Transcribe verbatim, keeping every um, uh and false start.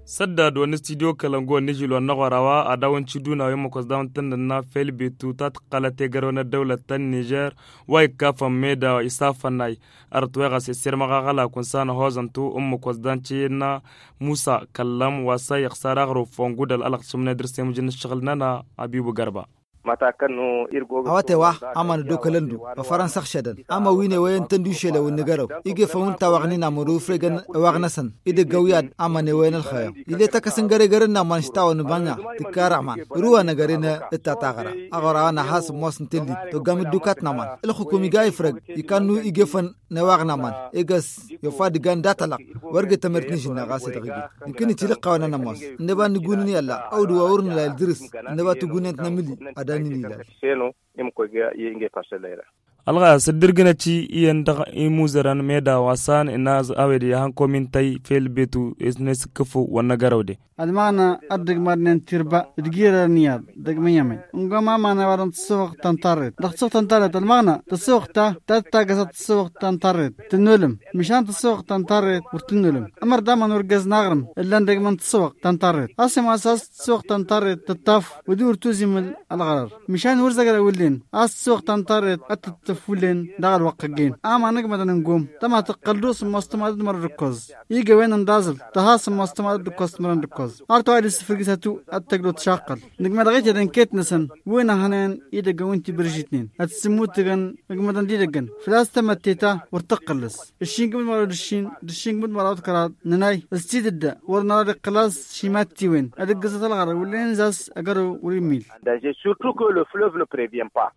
سداد ونستيديو كلامغو نجيلو النغراوا اداون تشدونا يوم كوزداون تننا فيل بيتوتات قالتي غرون الدولة النيجر واي كافا ميدا اسافناي ارتوغا سير مغاغلا كونسان هوزنتو ام كوزدان تشينا موسى كلام واسا يخسر غرو فونغود الالق سمنا درسيم جن شغلنا ابيبو غربا awate wa amana dokalandu wa faransa khshadan ama wine wayan tandushe law nigaro ige faunta waqnina muru fregan waqnasan ide gawiyad amane wayan alkhaya ile takasan gare gare na man shtaw nbanya tikara man ruwa nagarina itatagara agara ana has mosn tilli to gam dukat naman il hukumi gay frag ikanu ige fan na waqna man igas yo fadi gandata la warge tamertnish na gasi tagi يمكن تلقى وانا نماس نبى نقولني يلا أو دوارنا لا الدرس نبى تقولنا نملي أداني لا alga sadirganaci iyan da imuzaran meda wasan inaz awedi han komintay fel betu isnes kafu wana garawde almana adig marnen tirba dgira niyad dagmiyame ngama mana waran tsuq tantaret daqsuq tantaret almana tsuqta tattagasat tsuq tantaret tinulum mishan tsuq tantaret urtinulum amar daman urgaz nagram illa dagman tsuq tantaret asma asas tsuq tantaret tataf wudur tuzim algharar mishan urzagar ولين السوق تنطرد أتتفولين دغل وقجين أما نجمة نقوم تما تقلدوس مستمد مر ركوز يجي وين ندازل تهاس مستمد ركوز مر ركوز أرتو على السفرجتو أتقلو تشاقل نجمة لغيت يدن كيت نسن وين هنن يدا جوينتي برجتنين أتسموت تجن نجمة دي تجن فلاس تمتيتا ورتقلس الشين قبل مرة الشين الشين قبل مرة كراد نناي السيد الدا ورنا القلاص شيماتي وين أدق قصة الغرب ولين زاس أجرو وريميل. Surtout que le fleuve ne prévient pas.